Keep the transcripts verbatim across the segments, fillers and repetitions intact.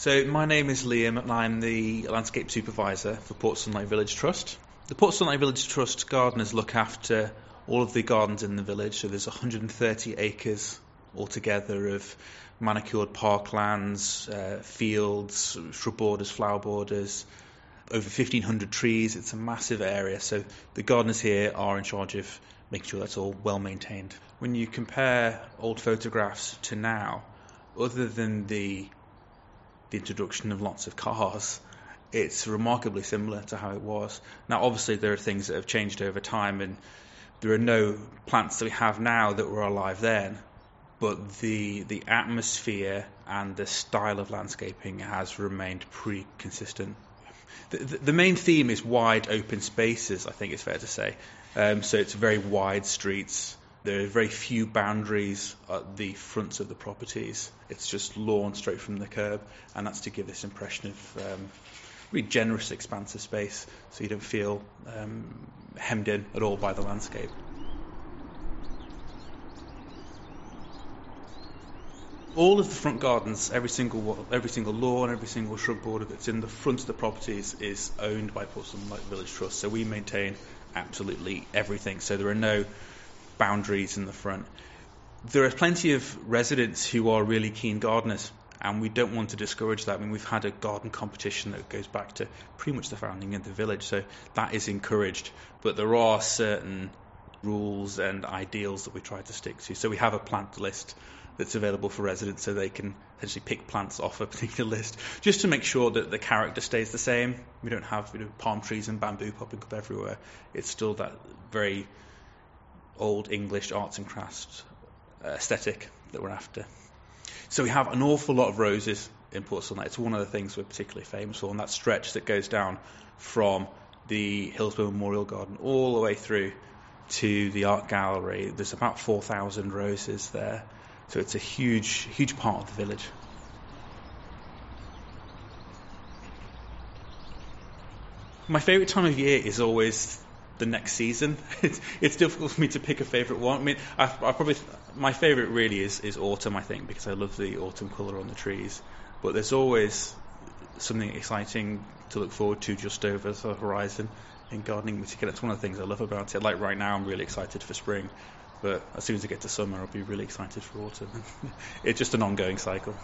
So my name is Liam and I'm the landscape supervisor for Port Sunlight Village Trust. The Port Sunlight Village Trust gardeners look after all of the gardens in the village, so there's one hundred thirty acres altogether of manicured parklands, uh, fields, shrub borders, flower borders, over fifteen hundred trees. It's a massive area, so the gardeners here are in charge of making sure that's all well maintained. When you compare old photographs to now, other than the the introduction of lots of cars, it's remarkably similar to how it was. Now, obviously, there are things that have changed over time, and there are no plants that we have now that were alive then, but the the atmosphere and the style of landscaping has remained pretty consistent. The, the, the main theme is wide open spaces, I think it's fair to say. Um, so it's very wide streets. There are very few boundaries at the fronts of the properties. It's just lawn straight from the curb, and that's to give this impression of um, really generous, expansive space, so you don't feel um, hemmed in at all by the landscape. All of the front gardens, every single every single lawn, every single shrub border that's in the front of the properties is owned by Port Sunlight Village Trust. So we maintain absolutely everything. So there are no boundaries in the front. There are plenty of residents who are really keen gardeners, and we don't want to discourage that. I mean, we've had a garden competition that goes back to pretty much the founding of the village, so that is encouraged. But there are certain rules and ideals that we try to stick to. So we have a plant list that's available for residents, so they can essentially pick plants off a particular list, just to make sure that the character stays the same. We don't have you know, palm trees and bamboo popping up everywhere. It's still that very old English arts and crafts aesthetic that we're after. So we have an awful lot of roses in Port Sunlight. It's one of the things we're particularly famous for, and that stretch that goes down from the Hillsborough Memorial Garden all the way through to the art gallery. There's about four thousand roses there. So it's a huge, huge part of the village. My favourite time of year is always the next season. It's, it's difficult for me to pick a favourite one. I mean, I, I probably my favourite really is, is autumn, I think, because I love the autumn colour on the trees. But there's always something exciting to look forward to just over the horizon in gardening in particular. It's one of the things I love about it. Like right now, I'm really excited for spring. But as soon as I get to summer, I'll be really excited for autumn. It's just an ongoing cycle.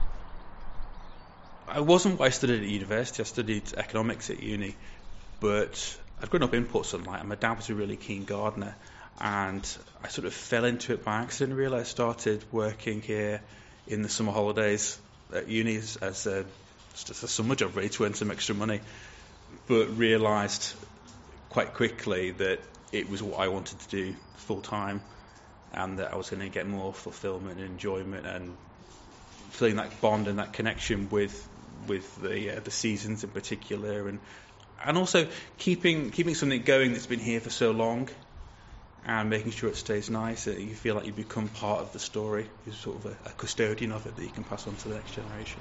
I wasn't what I studied at university. I studied economics at uni. But I'd grown up in Port Sunlight, and my dad was a really keen gardener. And I sort of fell into it by accident, really. I started working here in the summer holidays at uni as a, just a summer job, really, to earn some extra money. But realised quite quickly that it was what I wanted to do full time, and that I was going to get more fulfilment and enjoyment and feeling that bond and that connection with with the uh, the seasons in particular, and and also keeping keeping something going that's been here for so long and making sure it stays nice, that you feel like you become part of the story. You're sort of a, a custodian of it that you can pass on to the next generation.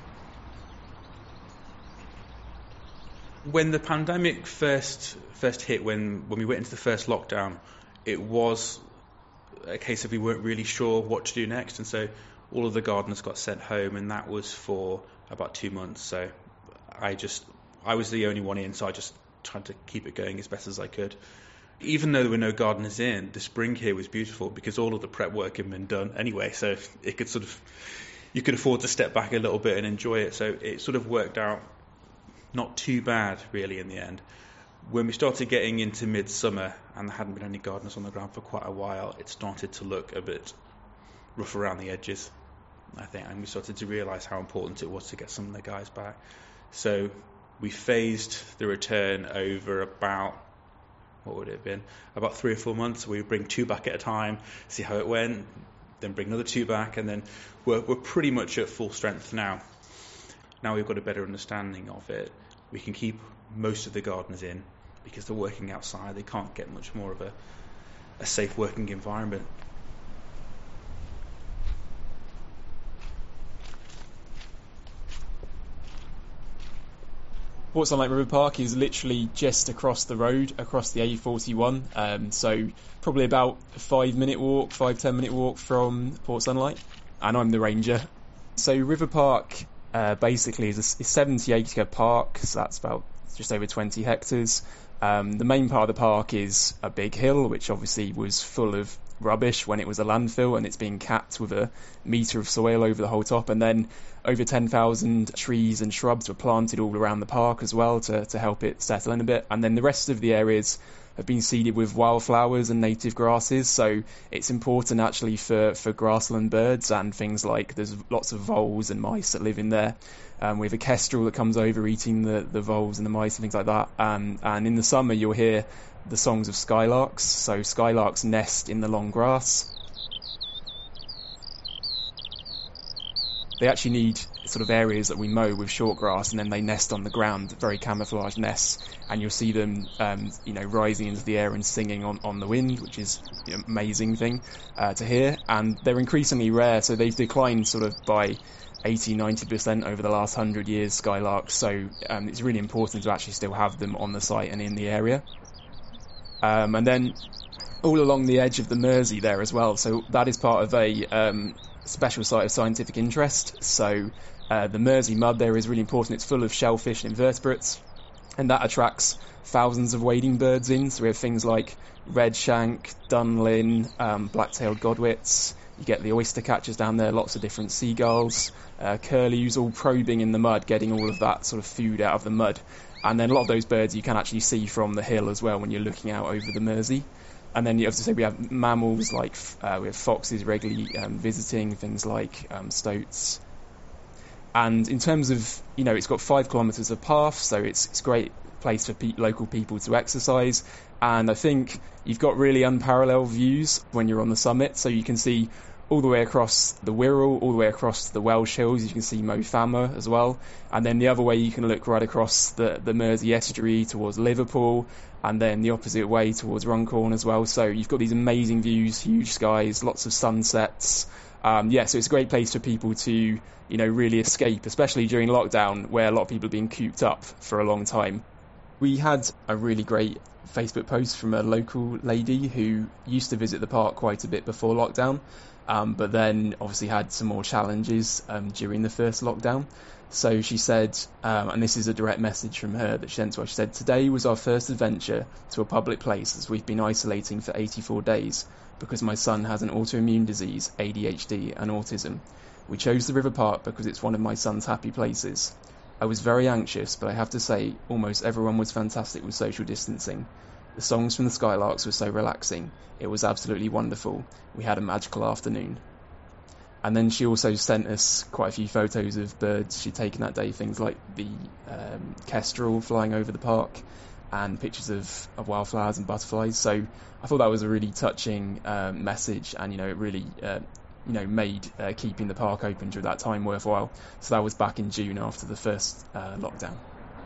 When the pandemic first first hit, when, when we went into the first lockdown, it was a case of we weren't really sure what to do next, and so all of the gardeners got sent home, and that was for about two months. So I just I was the only one in, so I just tried to keep it going as best as I could. Even though there were no gardeners in, the spring here was beautiful because all of the prep work had been done anyway, so it could sort of you could afford to step back a little bit and enjoy it. So it sort of worked out not too bad, really, in the end. When we started getting into midsummer and there hadn't been any gardeners on the ground for quite a while, it started to look a bit rough around the edges, I think, and we started to realise how important it was to get some of the guys back. So we phased the return over about, what would it have been, about three or four months. We would bring two back at a time, see how it went, then bring another two back, and then we're, we're pretty much at full strength now. Now we've got a better understanding of it. We can keep most of the gardeners in because they're working outside. They can't get much more of a, a safe working environment. Port Sunlight River Park is literally just across the road, across the A forty-one. Um, so probably about a five minute walk, five, ten minute walk from Port Sunlight. And I'm the ranger. So River Park uh, basically is a seventy acre park, so that's about just over twenty hectares. Um, the main part of the park is a big hill, which obviously was full of rubbish when it was a landfill, and it's being capped with a metre of soil over the whole top. And then over ten thousand trees and shrubs were planted all around the park as well to, to help it settle in a bit. And then the rest of the areas have been seeded with wildflowers and native grasses, so it's important actually for, for grassland birds and things like there's lots of voles and mice that live in there. Um, we have a kestrel that comes over eating the, the voles and the mice and things like that. Um, and in the summer you'll hear the songs of skylarks. So skylarks nest in the long grass. They actually need sort of areas that we mow with short grass, and then they nest on the ground, very camouflaged nests, and you'll see them, um, you know, rising into the air and singing on, on the wind, which is an amazing thing uh, to hear. And they're increasingly rare, so they've declined sort of by eighty, ninety percent over the last hundred years, skylarks. So um, it's really important to actually still have them on the site and in the area. Um, and then all along the edge of the Mersey there as well. So that is part of a um, special site of scientific interest. So uh, the Mersey mud there is really important. It's full of shellfish and invertebrates, and that attracts thousands of wading birds in. So we have things like redshank, dunlin, um, black-tailed godwits. You get the oyster catchers down there, lots of different seagulls, uh, curlews, all probing in the mud, getting all of that sort of food out of the mud. And then a lot of those birds you can actually see from the hill as well when you're looking out over the Mersey. And then you have to say we have mammals like uh, we have foxes regularly um, visiting, things like um, stoats. And in terms of, you know, it's got five kilometres of path, so it's it's a great place for pe- local people to exercise. And I think you've got really unparalleled views when you're on the summit, so you can see all the way across the Wirral, all the way across the Welsh Hills. You can see Mo Fama as well. And then the other way you can look right across the, the Mersey estuary towards Liverpool, and then the opposite way towards Runcorn as well. So you've got these amazing views, huge skies, lots of sunsets. Um, yeah, so it's a great place for people to, you know, really escape, especially during lockdown where a lot of people have been cooped up for a long time. We had a really great Facebook post from a local lady who used to visit the park quite a bit before lockdown, um, but then obviously had some more challenges um, during the first lockdown. So she said, um, and this is a direct message from her that she sent to us, she said, "Today was our first adventure to a public place as we've been isolating for eighty-four days because my son has an autoimmune disease, A D H D and autism. We chose the River Park because it's one of my son's happy places. I was very anxious, but I have to say almost everyone was fantastic with social distancing. The songs from the Skylarks were so relaxing. It was absolutely wonderful. We had a magical afternoon." And then she also sent us quite a few photos of birds she'd taken that day, things like the um, kestrel flying over the park and pictures of, of wildflowers and butterflies. So I thought that was a really touching um, message, and, you know, it really uh, you know, made uh, keeping the park open during that time worthwhile. So that was back in June after the first uh, lockdown.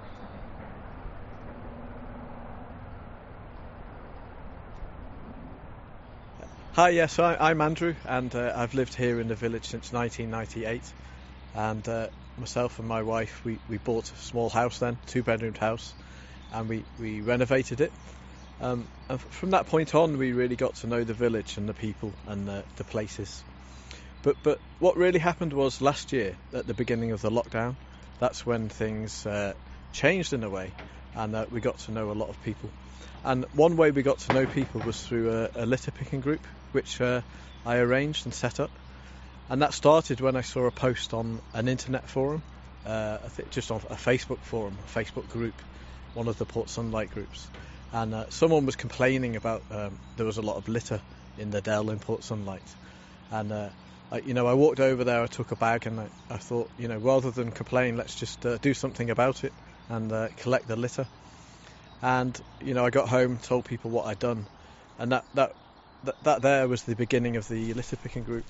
Hi, yes, I, I'm Andrew, and uh, I've lived here in the village since nineteen ninety-eight. And uh, myself and my wife, we, we bought a small house then, two-bedroomed house, and we, we renovated it. Um, and from that point on, we really got to know the village and the people and the, the places. But but what really happened was last year, at the beginning of the lockdown, that's when things uh, changed in a way, and uh, we got to know a lot of people. And one way we got to know people was through a, a litter picking group, which uh, I arranged and set up. And that started when I saw a post on an internet forum, uh, I think just on a Facebook forum, a Facebook group, one of the Port Sunlight groups. And uh, someone was complaining about um, there was a lot of litter in the Dell in Port Sunlight. And uh, I, you know, I walked over there, I took a bag, and I, I thought, you know, rather than complain, let's just uh, do something about it and uh, collect the litter. And, you know, I got home, told people what I'd done, and that, that, that, that there was the beginning of the litter picking group.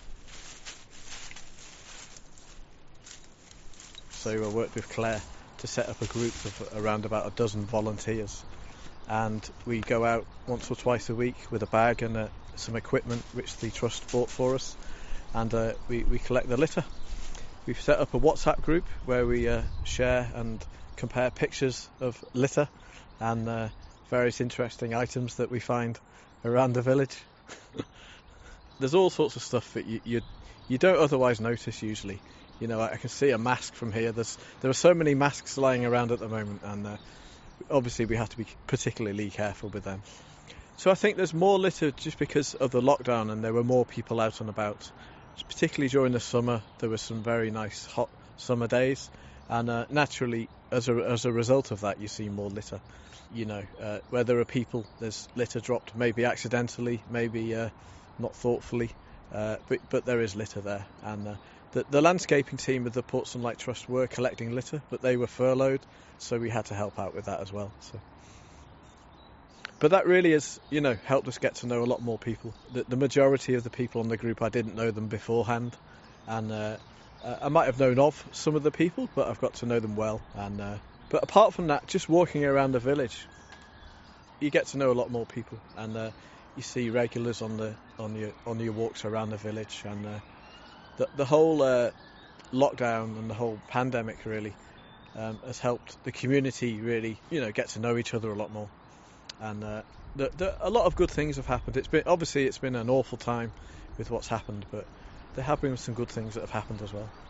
So I worked with Claire to set up a group of around about a dozen volunteers, and we go out once or twice a week with a bag and uh, some equipment which the trust bought for us, and uh, we, we collect the litter. We've set up a WhatsApp group where we uh, share and compare pictures of litter and uh, various interesting items that we find around the village. There's all sorts of stuff that you, you you don't otherwise notice usually. You know, I, I can see a mask from here. There's there are so many masks lying around at the moment, and uh, obviously we have to be particularly careful with them. So I think there's more litter just because of the lockdown, and there were more people out and about. Particularly during the summer, there were some very nice hot summer days, and uh, naturally, as a as a result of that, you see more litter. You know, uh, where there are people, there's litter dropped, maybe accidentally, maybe uh, not thoughtfully, uh, but but there is litter there. And uh, the the landscaping team of the Port Sunlight Trust were collecting litter, but they were furloughed, so we had to help out with that as well. So. But that really has, you know, helped us get to know a lot more people. The, the majority of the people on the group, I didn't know them beforehand, and uh, uh, I might have known of some of the people, but I've got to know them well. And uh, but apart from that, just walking around the village, you get to know a lot more people, and uh, you see regulars on the on your on your walks around the village, and uh, the the whole uh, lockdown and the whole pandemic really um, has helped the community really, you know, get to know each other a lot more. And uh, the, the, a lot of good things have happened. It's been obviously it's been an awful time with what's happened, but there have been some good things that have happened as well.